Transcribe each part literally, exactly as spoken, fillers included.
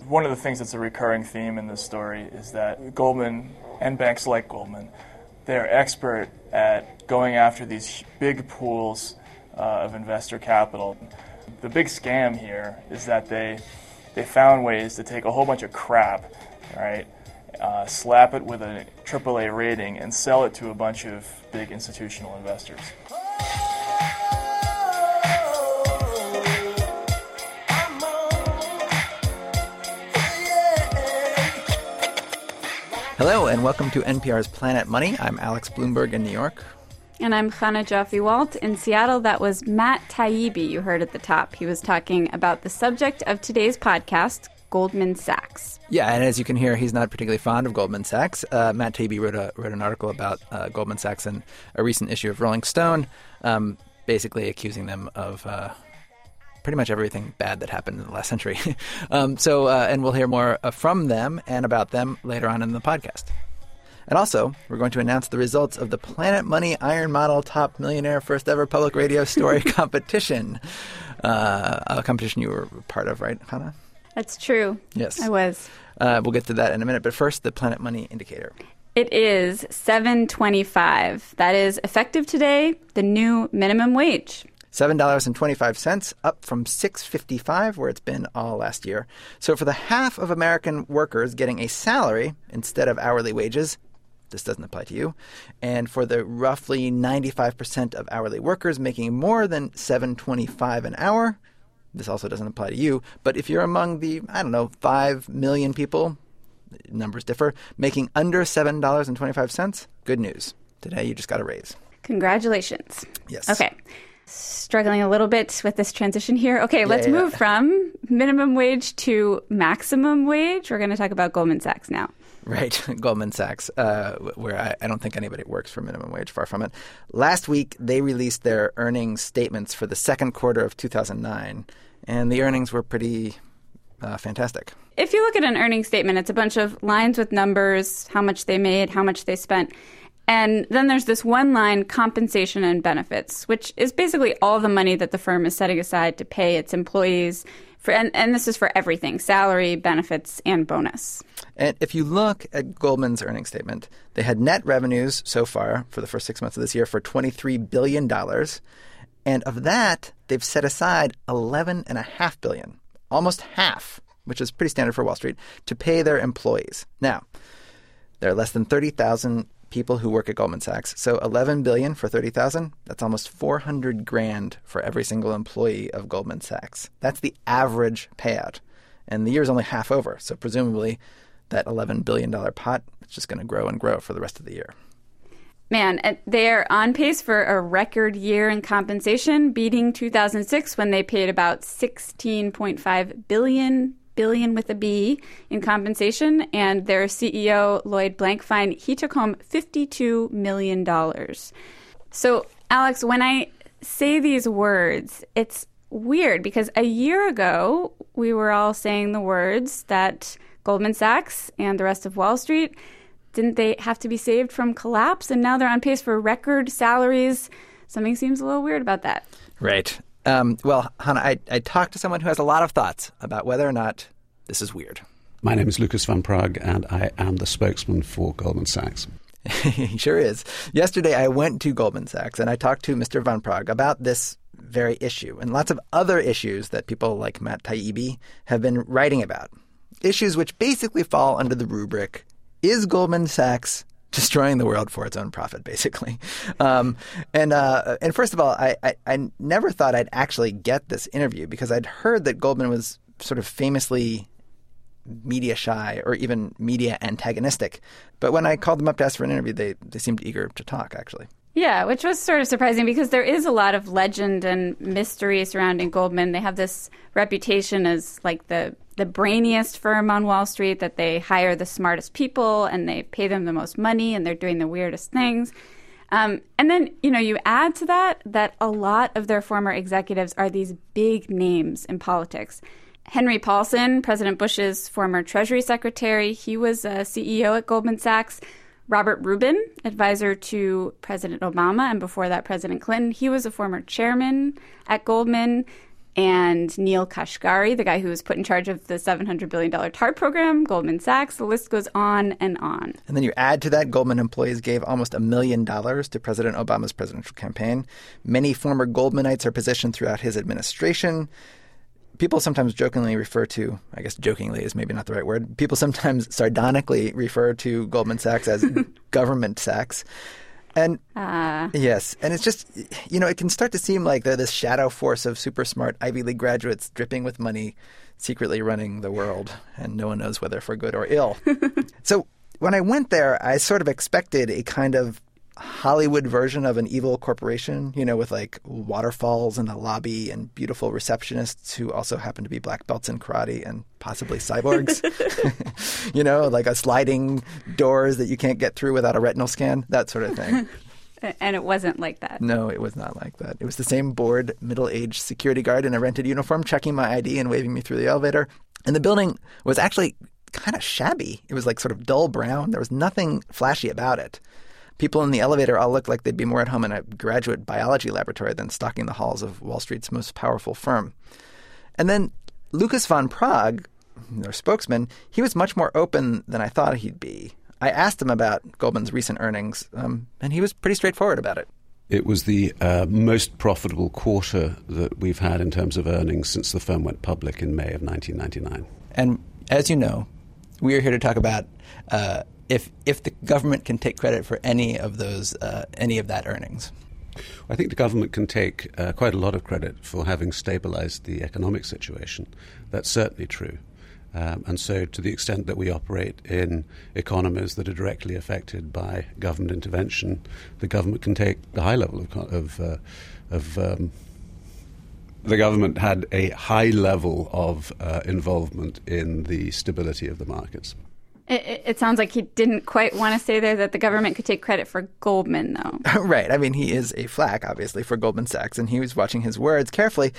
one of the things that's a recurring theme in this story is that Goldman and banks like Goldman, they're expert at going after these big pools uh, of investor capital. The big scam here is that they they found ways to take a whole bunch of crap, right, uh, slap it with a triple A rating, and sell it to a bunch of big institutional investors. Hello, and welcome to N P R's Planet Money. I'm Alex Bloomberg in New York. And I'm Chana Joffe-Walt in Seattle. That was Matt Taibbi you heard at the top. He was talking about the subject of today's podcast, Goldman Sachs. Yeah, and as you can hear, he's not particularly fond of Goldman Sachs. Uh, Matt Taibbi wrote a wrote an article about uh, Goldman Sachs in a recent issue of Rolling Stone, um, basically accusing them of uh, pretty much everything bad that happened in the last century. um, so, uh, and we'll hear more uh, from them and about them later on in the podcast. And also, we're going to announce the results of the Planet Money Iron Model Top Millionaire First Ever Public Radio Story competition. Uh, a competition you were part of, right, Hannah? That's true. Yes. I was. Uh, we'll get to that in a minute. But first, the Planet Money indicator. It is seven twenty-five. That is effective today, the new minimum wage. seven dollars and twenty-five cents, up from six dollars and fifty-five cents, where it's been all last year. So for the half of American workers getting a salary instead of hourly wages, this doesn't apply to you. And for the roughly ninety-five percent of hourly workers making more than seven dollars and twenty-five cents an hour, this also doesn't apply to you. But if you're among the, I don't know, five million people, numbers differ, making under seven dollars and twenty-five cents, good news. Today you just got a raise. Congratulations. Yes. Okay. Struggling a little bit with this transition here. Okay, yeah, let's yeah. move from minimum wage to maximum wage. We're going to talk about Goldman Sachs now. Right, Goldman Sachs, uh, where I, I don't think anybody works for minimum wage, far from it. Last week, they released their earnings statements for the second quarter of two thousand nine, and the earnings were pretty uh, fantastic. If you look at an earnings statement, it's a bunch of lines with numbers, how much they made, how much they spent. And then there's this one line, compensation and benefits, which is basically all the money that the firm is setting aside to pay its employees. For, and, and this is for everything, salary, benefits, and bonus. And if you look at Goldman's earnings statement, they had net revenues so far for the first six months of this year for twenty-three billion dollars. And of that, they've set aside eleven point five billion dollars, almost half, which is pretty standard for Wall Street, to pay their employees. Now, there are less than thirty thousand people who work at Goldman Sachs. So eleven billion dollars for thirty thousand, that's almost four hundred grand for every single employee of Goldman Sachs. That's the average payout. And the year's only half over. So presumably that eleven billion dollars pot is just going to grow and grow for the rest of the year. Man, they're on pace for a record year in compensation, beating two thousand six when they paid about sixteen point five billion dollars billion with a B in compensation, and their C E O, Lloyd Blankfein, he took home fifty-two million dollars. So, Alex, when I say these words, it's weird because a year ago, we were all saying the words that Goldman Sachs and the rest of Wall Street, didn't they have to be saved from collapse? And now they're on pace for record salaries. Something seems a little weird about that. Right. Um, well, Hannah, I, I talked to someone who has a lot of thoughts about whether or not this is weird. My name is Lucas van Praag, and I am the spokesman for Goldman Sachs. He sure is. Yesterday, I went to Goldman Sachs, and I talked to Mister van Praag about this very issue and lots of other issues that people like Matt Taibbi have been writing about. Issues which basically fall under the rubric, is Goldman Sachs destroying the world for its own profit, basically. Um, and uh, and first of all, I, I, I never thought I'd actually get this interview because I'd heard that Goldman was sort of famously media shy or even media antagonistic. But when I called them up to ask for an interview, they, they seemed eager to talk, actually. Yeah, which was sort of surprising because there is a lot of legend and mystery surrounding Goldman. They have this reputation as like the the brainiest firm on Wall Street, that they hire the smartest people and they pay them the most money and they're doing the weirdest things. Um, and then, you know, you add to that that a lot of their former executives are these big names in politics. Henry Paulson, President Bush's former Treasury Secretary, he was a C E O at Goldman Sachs. Robert Rubin, advisor to President Obama, and before that, President Clinton, he was a former chairman at Goldman. and Neil Kashkari, the guy who was put in charge of the seven hundred billion dollars TARP program, Goldman Sachs. The list goes on and on. And then you add to that, Goldman employees gave almost a million dollars to President Obama's presidential campaign. Many former Goldmanites are positioned throughout his administration. People sometimes jokingly refer to, I guess jokingly is maybe not the right word, people sometimes sardonically refer to Goldman Sachs as government Sachs. And uh. yes, and it's just, you know, it can start to seem like they're this shadow force of super smart Ivy League graduates dripping with money, secretly running the world, and no one knows whether for good or ill. So when I went there, I sort of expected a kind of Hollywood version of an evil corporation, you know, with like waterfalls in the lobby and beautiful receptionists who also happen to be black belts in karate and possibly cyborgs. You know, like a sliding doors that you can't get through without a retinal scan, that sort of thing. And it wasn't like that. No, it was not like that. It was the same bored, middle-aged security guard in a rented uniform checking my I D and waving me through the elevator. And the building was actually kind of shabby. It was like sort of dull brown. There was nothing flashy about it. People in the elevator all looked like they'd be more at home in a graduate biology laboratory than stalking the halls of Wall Street's most powerful firm. And then Lucas von Prague, their spokesman, he was much more open than I thought he'd be. I asked him about Goldman's recent earnings, um, and he was pretty straightforward about it. It was the uh, most profitable quarter that we've had in terms of earnings since the firm went public in May of nineteen ninety-nine. And as you know, we are here to talk about uh, if if the government can take credit for any of those, uh, any of that earnings. I think the government can take uh, quite a lot of credit for having stabilized the economic situation. That's certainly true. Um, and so to the extent that we operate in economies that are directly affected by government intervention, the government can take the high level of... of, uh, of um, the government had a high level of uh, involvement in the stability of the markets. It, it sounds like he didn't quite want to say there that the government could take credit for Goldman, though. Right. I mean, he is a flack, obviously, for Goldman Sachs, and he was watching his words carefully,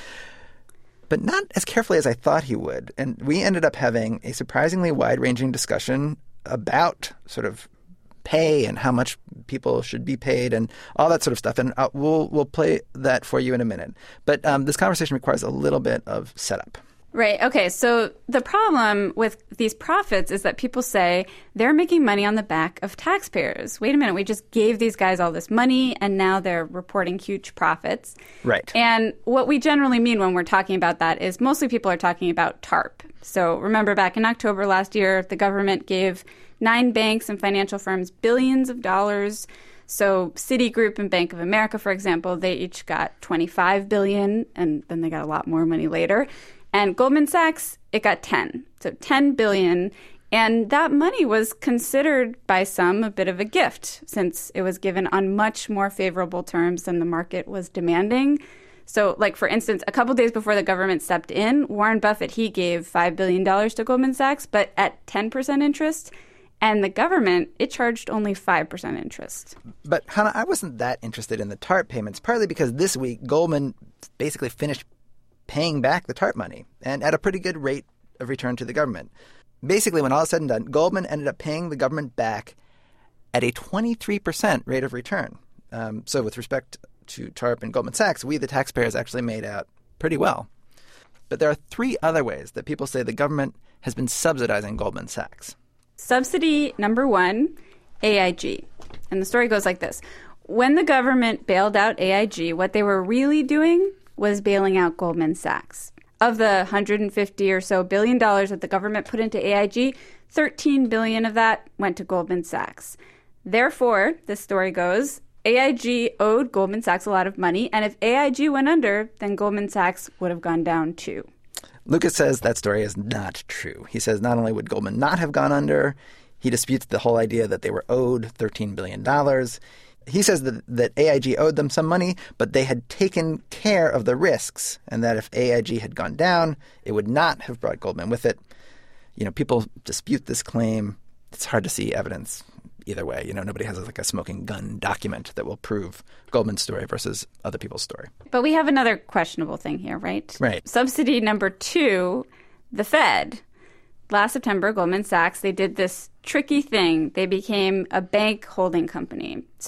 but not as carefully as I thought he would. And we ended up having a surprisingly wide-ranging discussion about sort of pay and how much people should be paid and all that sort of stuff. And uh, we'll we'll play that for you in a minute. But um, this conversation requires a little bit of setup. Right. Okay. So the problem with these profits is that people say they're making money on the back of taxpayers. Wait a minute. We just gave these guys all this money and now they're reporting huge profits. Right. And what we generally mean when we're talking about that is mostly people are talking about TARP. So remember back in October last year, the government gave nine banks and financial firms billions of dollars. So Citigroup and Bank of America, for example, they each got twenty-five billion dollars and then they got a lot more money later. And Goldman Sachs, it got ten, so ten billion dollars. And that money was considered by some a bit of a gift since it was given on much more favorable terms than the market was demanding. So, like, for instance, a couple days before the government stepped in, Warren Buffett, he gave five billion dollars to Goldman Sachs, but at ten percent interest. And the government, it charged only five percent interest. But, Hannah, I wasn't that interested in the TARP payments, partly because this week Goldman basically finished paying back the TARP money and at a pretty good rate of return to the government. Basically, when all is said and done, Goldman ended up paying the government back at a twenty-three percent rate of return. Um, so with respect to TARP and Goldman Sachs, we, the taxpayers, actually made out pretty well. But there are three other ways that people say the government has been subsidizing Goldman Sachs. Subsidy number one, A I G. And the story goes like this. When the government bailed out A I G, what they were really doing was bailing out Goldman Sachs. Of the one hundred fifty or so billion dollars that the government put into A I G, thirteen billion dollars of that went to Goldman Sachs. Therefore, this story goes, A I G owed Goldman Sachs a lot of money, and if A I G went under, then Goldman Sachs would have gone down too. Lucas says that story is not true. He says not only would Goldman not have gone under, he disputes the whole idea that they were owed thirteen billion dollars. He says that, that A I G owed them some money, but they had taken care of the risks, and that if A I G had gone down, it would not have brought Goldman with it. You know, people dispute this claim. It's hard to see evidence either way. You know, nobody has like a smoking gun document that will prove Goldman's story versus other people's story. But we have another questionable thing here, right? Right. Subsidy number two, the Fed. Last September, Goldman Sachs, they did this tricky thing. They became a bank holding company. So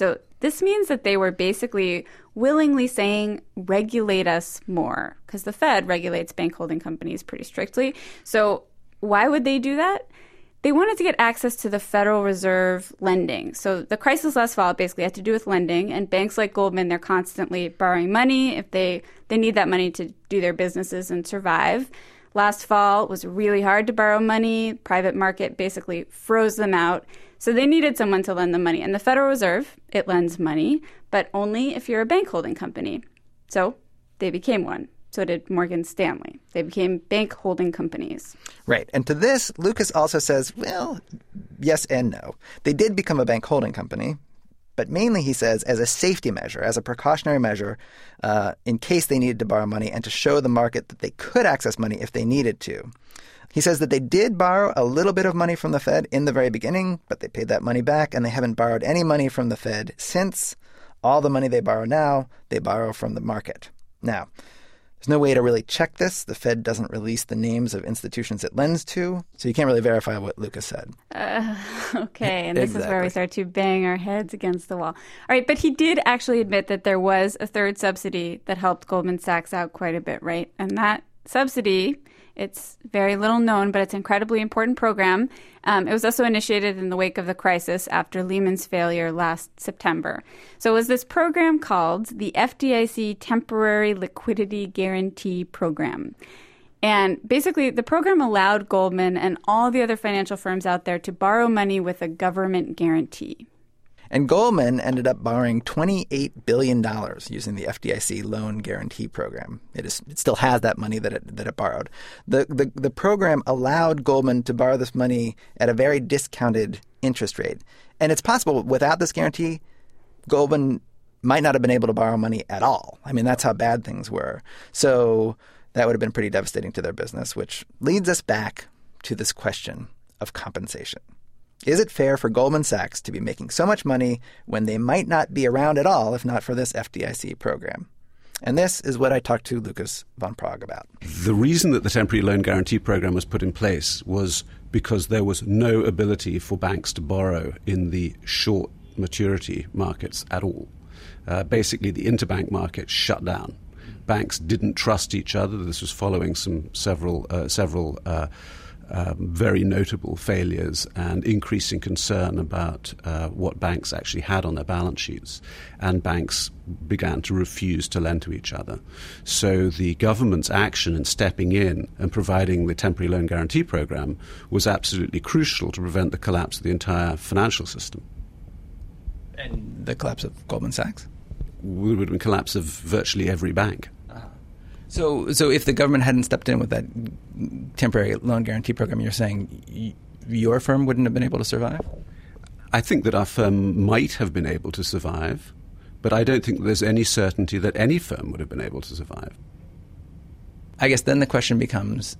This means that they were basically willingly saying, regulate us more, because the Fed regulates bank holding companies pretty strictly. So why would they do that? They wanted to get access to the Federal Reserve lending. So the crisis last fall basically had to do with lending, and banks like Goldman, they're constantly borrowing money if they, they need that money to do their businesses and survive. Last fall was really hard to borrow money. Private market basically froze them out. So they needed someone to lend them money. And the Federal Reserve, it lends money, but only if you're a bank holding company. So they became one. So did Morgan Stanley. They became bank holding companies. Right. And to this, Lucas also says, well, yes and no. They did become a bank holding company, but mainly, he says, as a safety measure, as a precautionary measure, uh, in case they needed to borrow money and to show the market that they could access money if they needed to. He says that they did borrow a little bit of money from the Fed in the very beginning, but they paid that money back, and they haven't borrowed any money from the Fed since. All the money they borrow now, they borrow from the market. Now, there's no way to really check this. The Fed doesn't release the names of institutions it lends to, so you can't really verify what Lucas said. Uh, okay, and this Exactly. is where we start to bang our heads against the wall. All right, but he did actually admit that there was a third subsidy that helped Goldman Sachs out quite a bit, right? And that subsidy, it's very little known, but it's an incredibly important program. Um, it was also initiated in the wake of the crisis after Lehman's failure last September. So it was this program called the F D I C Temporary Liquidity Guarantee Program. And basically, the program allowed Goldman and all the other financial firms out there to borrow money with a government guarantee. And Goldman ended up borrowing twenty-eight billion dollars using the F D I C loan guarantee program. It, is, it still has that money that it, that it borrowed. The, the, the program allowed Goldman to borrow this money at a very discounted interest rate. And it's possible without this guarantee, Goldman might not have been able to borrow money at all. I mean, that's how bad things were. So that would have been pretty devastating to their business, which leads us back to this question of compensation. Is it fair for Goldman Sachs to be making so much money when they might not be around at all if not for this F D I C program? And this is what I talked to Lucas von Praag about. The reason that the temporary loan guarantee program was put in place was because there was no ability for banks to borrow in the short maturity markets at all. Uh, basically, the interbank market shut down. Banks didn't trust each other. This was following some several uh, several uh, um, very notable failures and increasing concern about uh, what banks actually had on their balance sheets. And banks began to refuse to lend to each other. So the government's action in stepping in and providing the temporary loan guarantee program was absolutely crucial to prevent the collapse of the entire financial system. And the collapse of Goldman Sachs? Would have been collapse of virtually every bank. So, so if the government hadn't stepped in with that temporary loan guarantee program, you're saying y- your firm wouldn't have been able to survive? I think that our firm might have been able to survive, but I don't think there's any certainty that any firm would have been able to survive. I guess then the question becomes,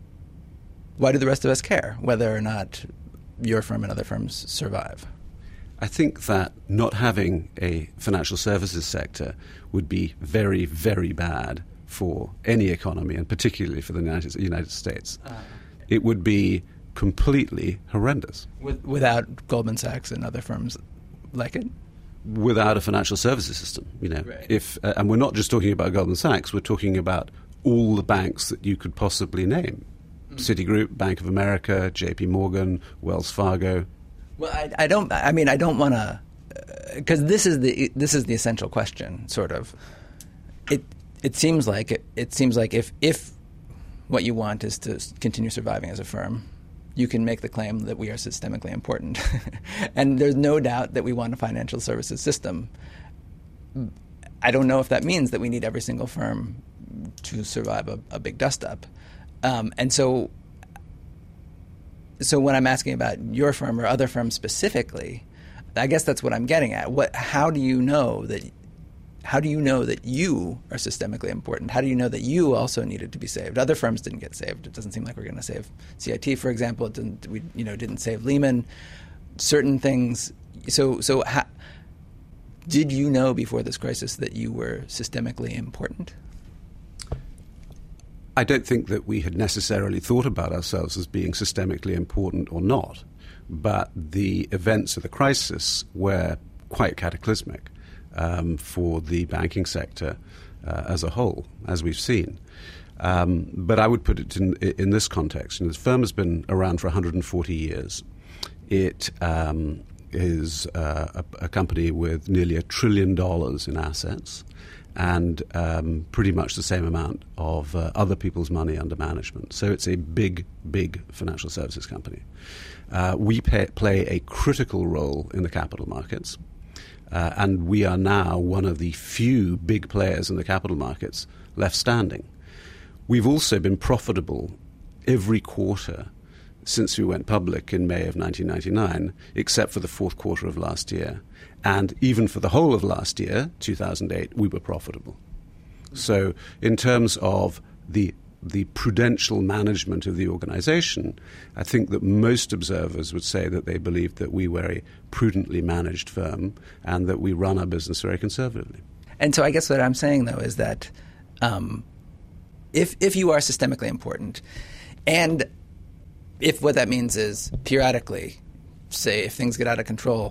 why do the rest of us care whether or not your firm and other firms survive? I think that not having a financial services sector would be very, very bad for any economy, and particularly for the United, United States. Uh, it would be completely horrendous. With, without Goldman Sachs and other firms like it? Without a financial services system, you know. Right. If uh, and we're not just talking about Goldman Sachs, we're talking about all the banks that you could possibly name. Mm. Citigroup, Bank of America, J P Morgan, Wells Fargo. Well, I, I don't. I mean, I don't want to, because uh, this is the this is the essential question. Sort of, it it seems like it, it seems like if if what you want is to continue surviving as a firm, you can make the claim that we are systemically important, and there's no doubt that we want a financial services system. I don't know if that means that we need every single firm to survive a, a big dust up, um, and so. So when I'm asking about your firm or other firms specifically, I guess that's what I'm getting at. What? How do you know that? How do you know that you are systemically important? How do you know that you also needed to be saved? Other firms didn't get saved. It doesn't seem like we're going to save C I T, for example. It didn't. We, you know, didn't save Lehman. Certain things. So, so how, did you know before this crisis that you were systemically important? I don't think that we had necessarily thought about ourselves as being systemically important or not, but the events of the crisis, where quite cataclysmic um, for the banking sector uh, as a whole, as we've seen. Um, but I would put it in, in this context. And the firm has been around for one hundred forty years. It um, is uh, a, a company with nearly a trillion dollars in assets and um, pretty much the same amount of uh, other people's money under management. So it's a big, big financial services company. Uh, we pay, play a critical role in the capital markets. Uh, and we are now one of the few big players in the capital markets left standing. We've also been profitable every quarter since we went public in May of nineteen ninety-nine, except for the fourth quarter of last year. And even for the whole of last year, two thousand eight, we were profitable. So in terms of the the prudential management of the organization, I think that most observers would say that they believe that we were a prudently managed firm and that we run our business very conservatively. And so I guess what I'm saying, though, is that um, if if you are systemically important, and if what that means is periodically, say, if things get out of control,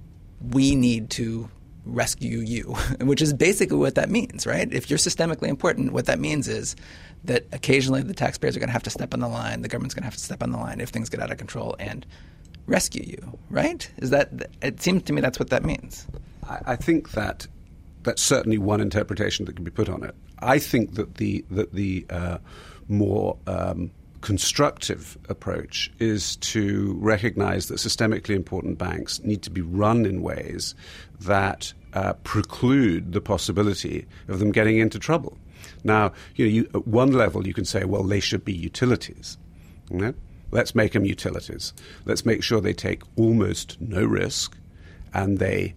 we need to rescue you, which is basically what that means, right? If you're systemically important, what that means is that occasionally the taxpayers are going to have to step on the line, the government's going to have to step on the line if things get out of control and rescue you, right? Is that, it seems to me that's what that means. I, I think that that's certainly one interpretation that can be put on it. I think that the that the uh, more um, constructive approach is to recognize that systemically important banks need to be run in ways that uh, preclude the possibility of them getting into trouble. Now, you know, you, at one level you can say, well, they should be utilities. You know? Let's make them utilities. Let's make sure they take almost no risk and they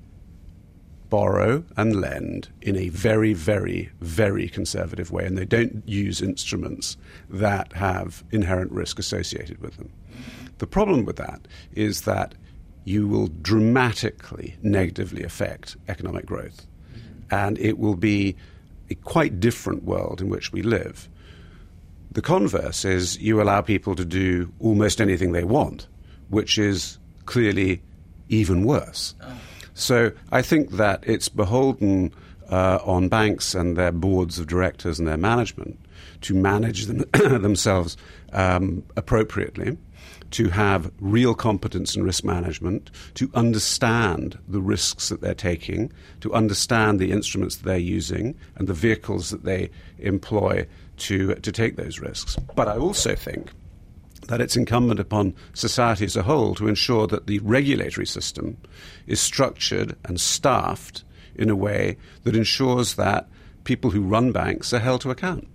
borrow and lend in a very, very, very conservative way, and they don't use instruments that have inherent risk associated with them. The problem with that is that you will dramatically negatively affect economic growth, and it will be a quite different world in which we live. The converse is you allow people to do almost anything they want, which is clearly even worse. Oh. So I think that it's beholden uh, on banks and their boards of directors and their management to manage them themselves um, appropriately, to have real competence in risk management, to understand the risks that they're taking, to understand the instruments that they're using and the vehicles that they employ to to take those risks. But I also think that it's incumbent upon society as a whole to ensure that the regulatory system is structured and staffed in a way that ensures that people who run banks are held to account.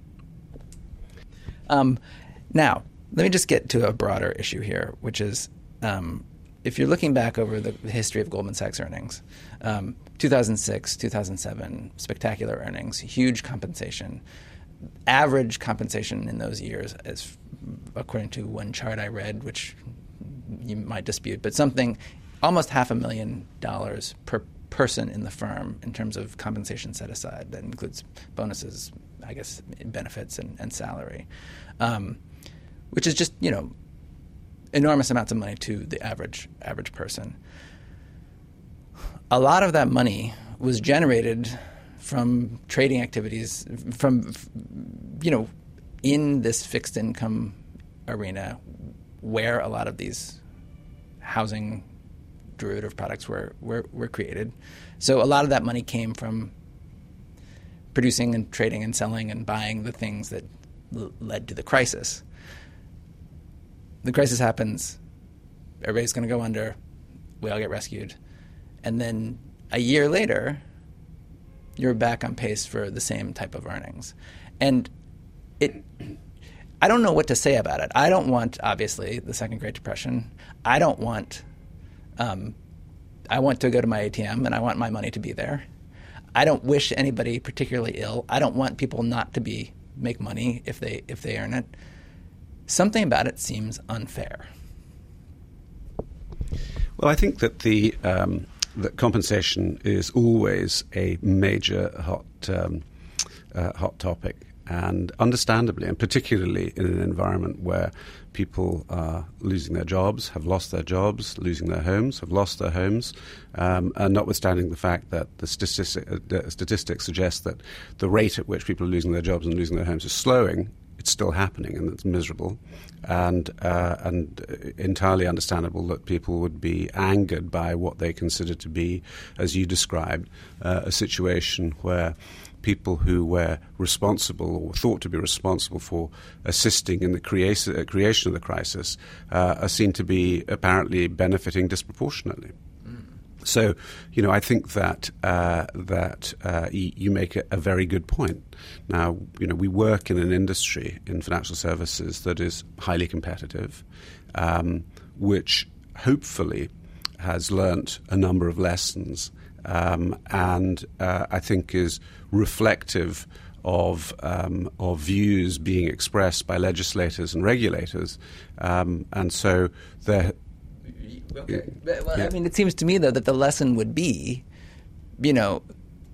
Um, now, let me just get to a broader issue here, which is um, if you're looking back over the history of Goldman Sachs earnings, um, two thousand six, two thousand seven, spectacular earnings, huge compensation. Average compensation in those years, as according to one chart I read, which you might dispute, but something almost half a million dollars per person in the firm in terms of compensation set aside. That includes bonuses, I guess, benefits and, and salary, um, which is just, you know, enormous amounts of money to the average average person. A lot of that money was generated from trading activities, from, you know, in this fixed income arena where a lot of these housing derivative products were, were, were created. So a lot of that money came from producing and trading and selling and buying the things that l- led to the crisis. The crisis happens, everybody's going to go under, we all get rescued. And then a year later, you're back on pace for the same type of earnings. And it, I don't know what to say about it. I don't want, obviously, the Second Great Depression. I don't want, um, I want to go to my A T M and I want my money to be there. I don't wish anybody particularly ill. I don't want people not to be make money if they if they earn it. Something about it seems unfair. Well, I think that the um, that compensation is always a major hot um, uh, hot topic, And understandably, and particularly in an environment where people are losing their jobs, have lost their jobs, losing their homes, have lost their homes, um, and notwithstanding the fact that the, statistic, uh, the statistics suggest that the rate at which people are losing their jobs and losing their homes is slowing, it's still happening and it's miserable, and uh, and entirely understandable that people would be angered by what they consider to be, as you described, uh, a situation where people who were responsible or thought to be responsible for assisting in the creation, uh, creation of the crisis uh, are seen to be apparently benefiting disproportionately. Mm. So, you know, I think that uh, that uh, y- you make a, a very good point. Now, you know, we work in an industry in financial services that is highly competitive, um, which hopefully has learnt a number of lessons, um, and uh, I think is reflective of um, of views being expressed by legislators and regulators, um, and so there. Okay. Well, yeah. I mean, it seems to me though that the lesson would be, you know,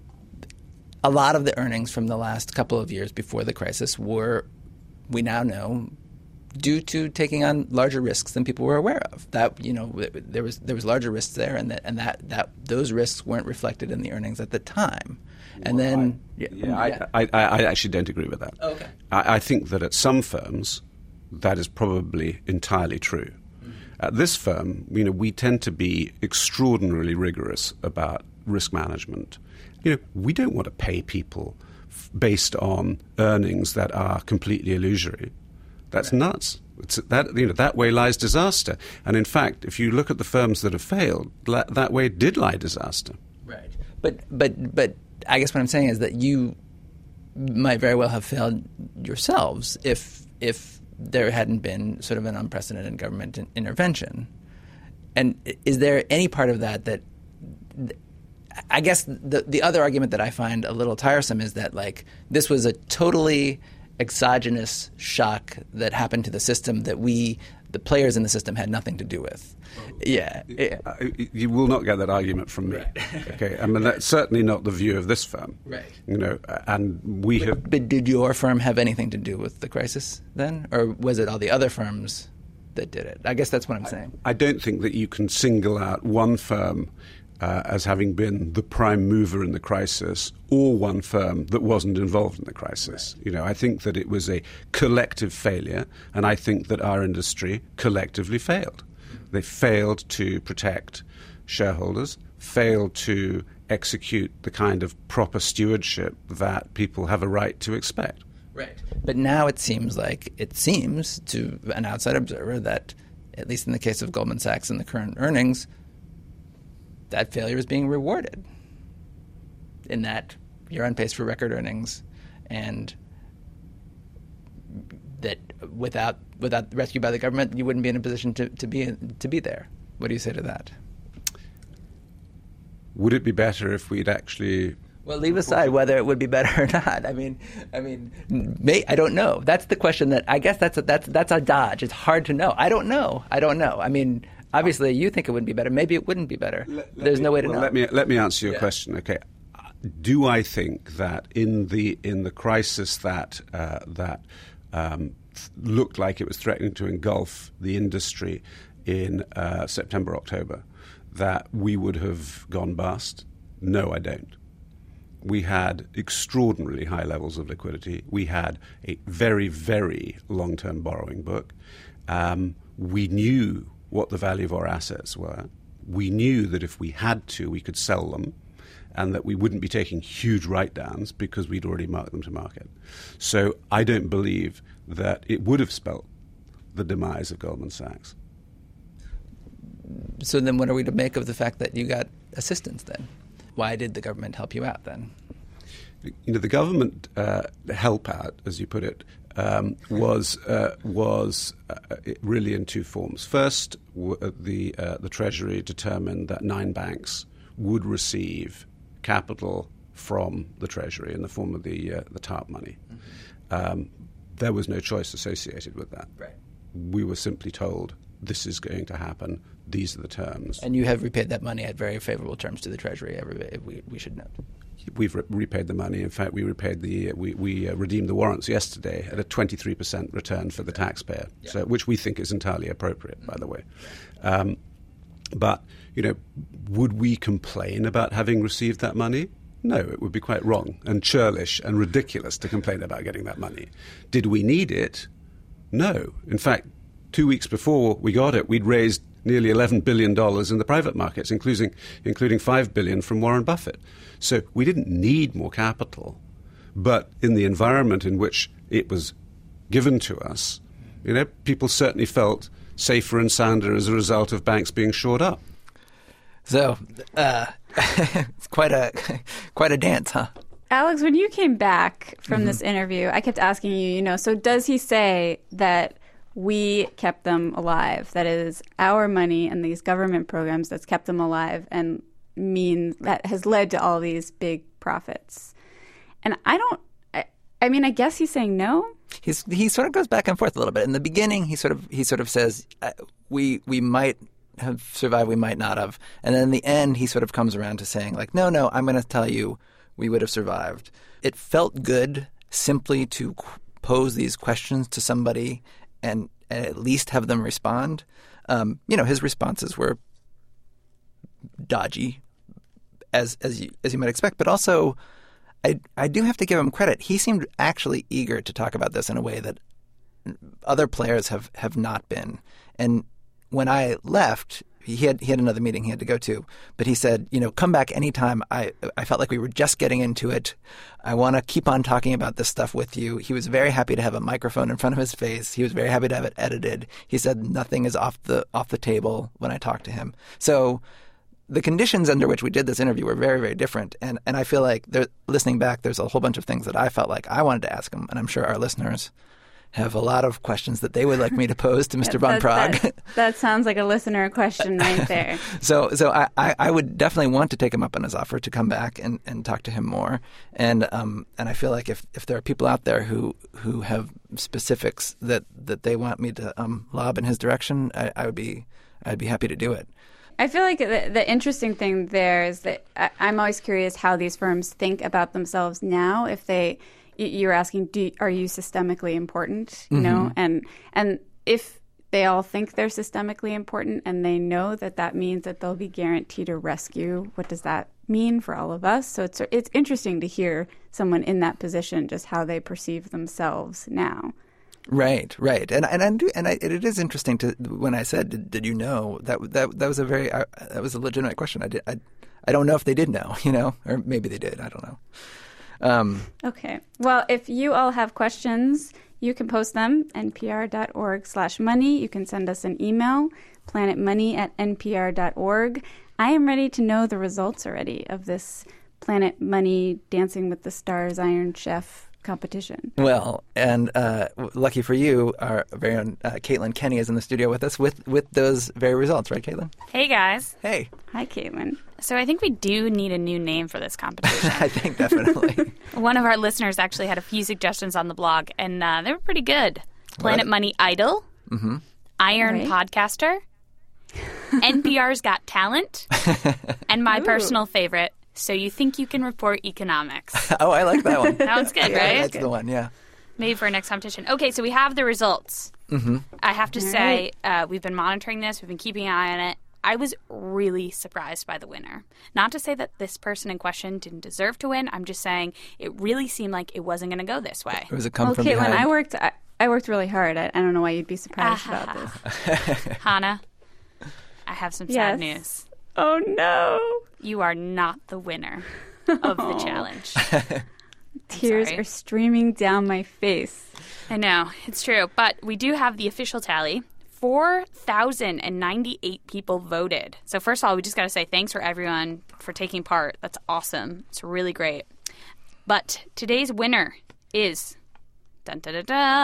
a lot of the earnings from the last couple of years before the crisis were, we now know, due to taking on larger risks than people were aware of. That, you know, there was there was larger risks there, and that and that, that those risks weren't reflected in the earnings at the time. And well, then, I, yeah, yeah, yeah. I, I, I actually don't agree with that. Oh, okay. I, I think that at some firms, that is probably entirely true. Mm-hmm. At this firm, you know, we tend to be extraordinarily rigorous about risk management. You know, we don't want to pay people f- based on earnings that are completely illusory. That's right. Nuts. It's that, you know, that way lies disaster. And in fact, if you look at the firms that have failed, la- that way did lie disaster. Right. But but but I guess what I'm saying is that you might very well have failed yourselves if if there hadn't been sort of an unprecedented government in- intervention. And is there any part of that that I guess the the other argument that I find a little tiresome is that, like, this was a totally exogenous shock that happened to the system that we, the players in the system, had nothing to do with. Yeah. You will not get that argument from me. Right. Okay. I mean, that's certainly not the view of this firm. Right. You know, and we but, have. But did your firm have anything to do with the crisis then? Or was it all the other firms that did it? I guess that's what I'm saying. I, I don't think that you can single out one firm Uh, as having been the prime mover in the crisis, or one firm that wasn't involved in the crisis. Right. You know, I think that it was a collective failure, and I think that our industry collectively failed. Mm-hmm. They failed to protect shareholders, failed to execute the kind of proper stewardship that people have a right to expect. Right. But now it seems like, it seems to an outside observer that, at least in the case of Goldman Sachs and the current earnings, that failure is being rewarded in that you're on pace for record earnings, and that without without rescue by the government, you wouldn't be in a position to, to be to be there. What do you say to that? Would it be better if we'd actually? Well, leave aside whether it would be better or not. I mean, I mean, may, I don't know. That's the question that I guess that's a, that's that's a dodge. It's hard to know. I don't know. I don't know. I mean. Obviously, you think it would be better. Maybe it wouldn't be better. Let, let There's me, no way to well, know. Let me let me answer your yeah. question. Okay, do I think that in the in the crisis that uh, that um, th- looked like it was threatening to engulf the industry in uh, September, October, that we would have gone bust? No, I don't. We had extraordinarily high levels of liquidity. We had a very, very long-term borrowing book. Um, we knew what the value of our assets were. We knew that if we had to, we could sell them, and that we wouldn't be taking huge write-downs because we'd already marked them to market. So I don't believe that it would have spelt the demise of Goldman Sachs. So then what are we to make of the fact that you got assistance then? Why did the government help you out then? You know, the government uh, help out, as you put it, Um, was uh, was uh, really in two forms. First, w- the uh, the Treasury determined that nine banks would receive capital from the Treasury in the form of the uh, the TARP money. Mm-hmm. Um, there was no choice associated with that. Right. We were simply told this is going to happen. These are the terms. And you have repaid that money at very favorable terms to the Treasury. Every, we, we should note. we've re- repaid the money. In fact, we repaid the we, we uh, redeemed the warrants yesterday at a twenty-three percent return for the taxpayer, yeah. so which we think is entirely appropriate, by the way. Um, but you know, would we complain about having received that money? No, it would be quite wrong and churlish and ridiculous to complain about getting that money. Did we need it? No. In fact, two weeks before we got it, we'd raised nearly eleven billion dollars in the private markets, including including five billion dollars from Warren Buffett. So we didn't need more capital, but in the environment in which it was given to us, you know, people certainly felt safer and sounder as a result of banks being shored up. So uh, it's quite a quite a dance, huh? Alex, when you came back from Mm-hmm. this interview, I kept asking you, you know, so does he say that we kept them alive? That is our money and these government programs that's kept them alive and mean that has led to all these big profits. And I don't, I, I mean, I guess he's saying no. He's he sort of goes back and forth a little bit. In the beginning, he sort of he sort of says uh, we we might have survived, we might not have, and then in the end, he sort of comes around to saying like, no, no, I'm going to tell you, we would have survived. It felt good simply to qu- pose these questions to somebody and, and at least have them respond. Um, you know, his responses were dodgy, as as you as you might expect, but also I I do have to give him credit. He seemed actually eager to talk about this in a way that other players have, have not been. And when I left, he had he had another meeting he had to go to, but he said, you know, come back anytime. I I felt like we were just getting into it. I want to keep on talking about this stuff with you. He was very happy to have a microphone in front of his face. He was very happy to have it edited. He said nothing is off the off the table when I talked to him. So the conditions under which we did this interview were very, very different. And and I feel like there, listening back, there's a whole bunch of things that I felt like I wanted to ask him, and I'm sure our listeners have a lot of questions that they would like me to pose to Mister Von that, Praagh. That, that sounds like a listener question right there. so so I, I, I would definitely want to take him up on his offer to come back and, and talk to him more. And um and I feel like if, if there are people out there who, who have specifics that, that they want me to um, lob in his direction, I, I would be I'd be happy to do it. I feel like the, the interesting thing there is that I, I'm always curious how these firms think about themselves now. If they, you're asking, do, are you systemically important? You Mm-hmm. know, and and if they all think they're systemically important and they know that that means that they'll be guaranteed a rescue, what does that mean for all of us? So it's it's interesting to hear someone in that position just how they perceive themselves now. Right, right, and and I do, and I, it is interesting to when I said, "Did, did you know?" That that that was a very uh, that was a legitimate question. I did, I, I don't know if they did know, you know, or maybe they did. I don't know. Um, okay. Well, if you all have questions, you can post them npr.org slash money. You can send us an email, planetmoney at npr.org. I am ready to know the results already of this Planet Money Dancing with the Stars Iron Chef competition. Well, and uh, lucky for you, our very own uh, Caitlin Kenny is in the studio with us with, with those very results, right, Caitlin? Hey, guys. Hey. Hi, Caitlin. So I think we do need a new name for this competition. I think definitely. One of our listeners actually had a few suggestions on the blog, and uh, they were pretty good. Planet What? Money Idol, Mm-hmm. Iron Right. Podcaster, N P R's Got Talent, and my Ooh. personal favorite, So You Think You Can Report Economics. Oh, I like that one. That one's good, Yeah, right? that's the one, yeah. Maybe for our next competition. Okay, so we have the results. Mm-hmm. I have to All say, uh, we've been monitoring this. We've been keeping an eye on it. I was really surprised by the winner. Not to say that this person in question didn't deserve to win. I'm just saying it really seemed like it wasn't going to go this way. It was a come Well, from Caitlin, behind. I worked I, I worked really hard. I, I don't know why you'd be surprised Ah, about this. Hannah, I have some Yes. sad news. Oh, no. You are not the winner of the challenge. Tears sorry. are streaming down my face. I know, it's true. But we do have the official tally. four thousand ninety-eight people voted. So first of all, we just got to say thanks for everyone for taking part. That's awesome. It's really great. But today's winner is dun, da, da,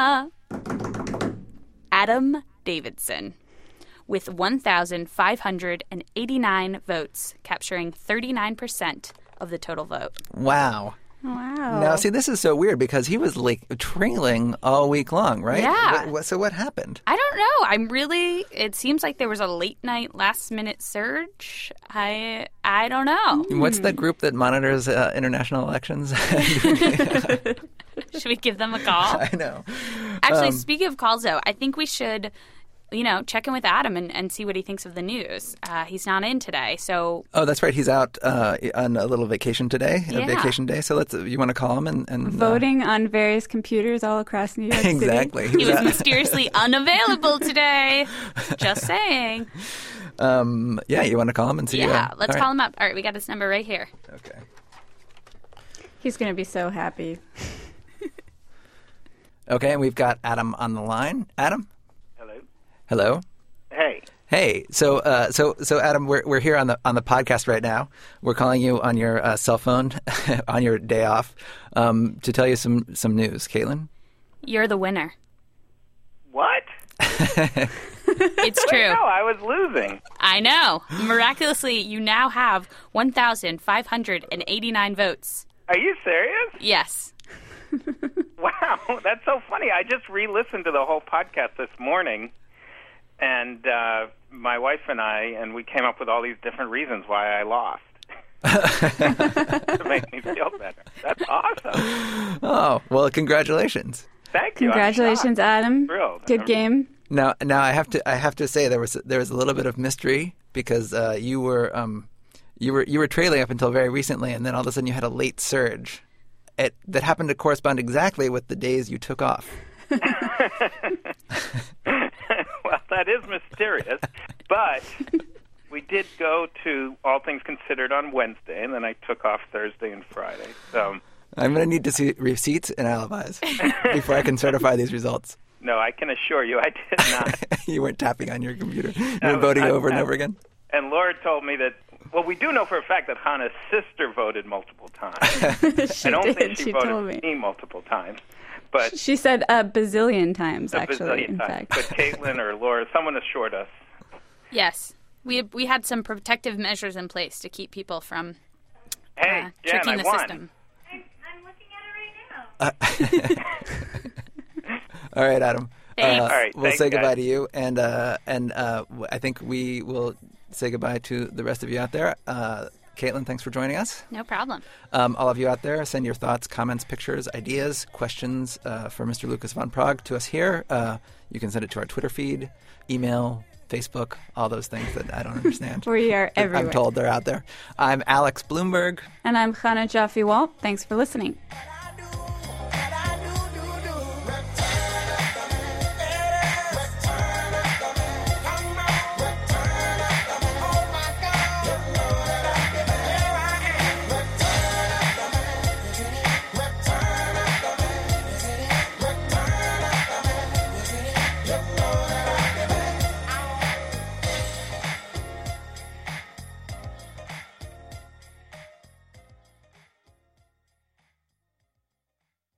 da, Adam Davidson with one thousand five hundred eighty-nine votes, capturing thirty-nine percent of the total vote. Wow. Wow. Now, see, this is so weird because he was like trailing all week long, right? Yeah. What, what, so what happened? I don't know. I'm really. It seems like there was a late night, last minute surge. I I don't know. What's the group that monitors uh, international elections? Should we give them a call? I know. Actually, Um, speaking of calls, though, I think we should, you know, check in with Adam and, and see what he thinks of the news. Uh, he's not in today, so Oh, that's right. He's out uh, on a little vacation today, Yeah. a vacation day. So let's. You want to call him and, and uh, Voting on various computers all across New York City. exactly. he was out- mysteriously unavailable today. Just saying. um, yeah, you want to call him and see? Yeah, uh, let's all call right. him up. All right, we got his number right here. Okay. He's going to be so happy. Okay, and we've got Adam on the line. Adam. Hello. Hello. Hey. Hey, so uh, so so Adam, we're we're here on the on the podcast right now. We're calling you on your uh, cell phone on your day off um, to tell you some some news. Caitlin, You're the winner. What? It's true. No, I was losing. I know. Miraculously, you now have one thousand five hundred eighty-nine votes. Are you serious? Yes. Wow, that's so funny. I just re-listened to the whole podcast this morning, and uh, my wife and I, and we came up with all these different reasons why I lost. To make me feel better. That's awesome. oh well, congratulations. Thank you. I'm Congratulations, shocked. Adam. Thrilled. Good game. Now now I have to I have to say there was there was a little bit of mystery because uh, you were um, you were you were trailing up until very recently, and then all of a sudden you had a late surge. It, that happened to correspond exactly with the days you took off. Well, that is mysterious, but we did go to All Things Considered on Wednesday, and then I took off Thursday and Friday. So, I'm going to need to see receipts and alibis before I can certify these results. no, I can assure you I did not. You weren't tapping on your computer. You were No, voting I- over and I- over again. And Laura told me that, well, we do know for a fact that Hannah's sister voted multiple times. She I don't did. think she, she voted told for me. me multiple times, but She said a bazillion times, a actually, bazillion in times. fact. But Caitlin or Laura, someone assured us. Yes. We we had some protective measures in place to keep people from Hey, uh, Jen, tricking I the won. system. Uh, All right, Adam. Thanks. Uh, All right, we'll thanks, say goodbye guys. to you, and uh, and uh, w- I think we will say goodbye to the rest of you out there. Uh, Caitlin, thanks for joining us. No problem. Um, all of you out there, send your thoughts, comments, pictures, ideas, questions uh, for Mister Lucas von Prague to us here. Uh, you can send it to our Twitter feed, email, Facebook, all those things that I don't understand. We are everywhere. I'm told they're out there. I'm Alex Bloomberg. And I'm Chana Jaffe Walt. Thanks for listening.